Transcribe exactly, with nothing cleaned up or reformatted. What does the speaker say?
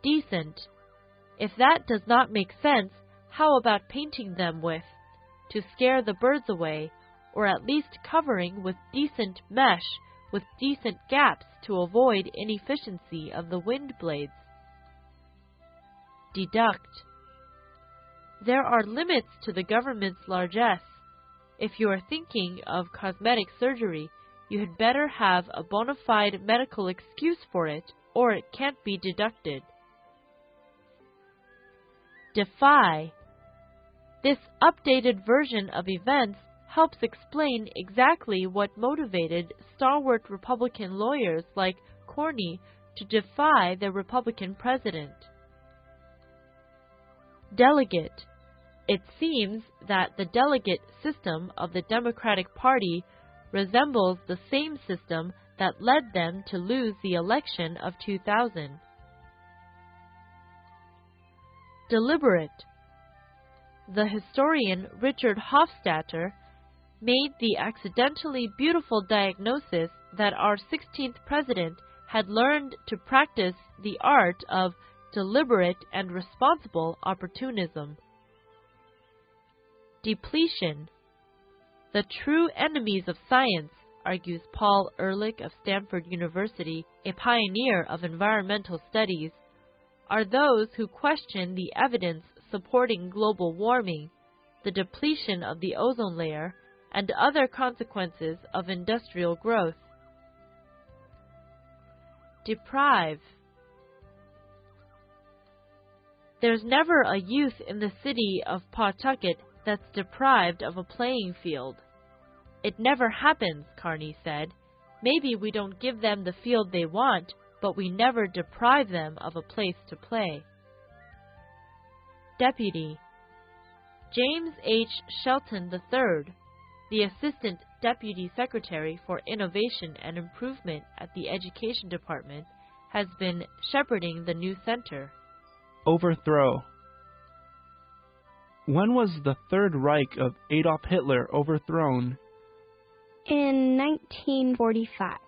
decent. If that does not make sense, how about painting them with, to scare the birds away, or at least covering with decent mesh with decent gaps to avoid inefficiency of the wind blades? Deduct. There are limits to the government's largesse. If you are thinking of cosmetic surgery, you had better have a bona fide medical excuse for it, or it can't be deducted. Defy. This updated version of events helps explain exactly what motivated stalwart Republican lawyers like Cornyn to defy the Republican president. Delegate. It seems that the delegate system of the Democratic Party resembles the same system that led them to lose the election of two thousand. Deliberate. The historian Richard Hofstadter made the accidentally beautiful diagnosis that our sixteenth president had learned to practice the art of deliberate and responsible opportunism. Depletion. The true enemies of science, argues Paul Ehrlich of Stanford University, a pioneer of environmental studies, are those who question the evidence supporting global warming, the depletion of the ozone layer, and other consequences of industrial growth. Deprive. There's never a youth in the city of Pawtucket that's deprived of a playing field. It never happens, Carney said. Maybe we don't give them the field they want, but we never deprive them of a place to play. Deputy. James H. Shelton the third, the Assistant Deputy Secretary for Innovation and Improvement at the Education Department, has been shepherding the new center. Overthrow. When was the Third Reich of Adolf Hitler overthrown? In nineteen forty-five.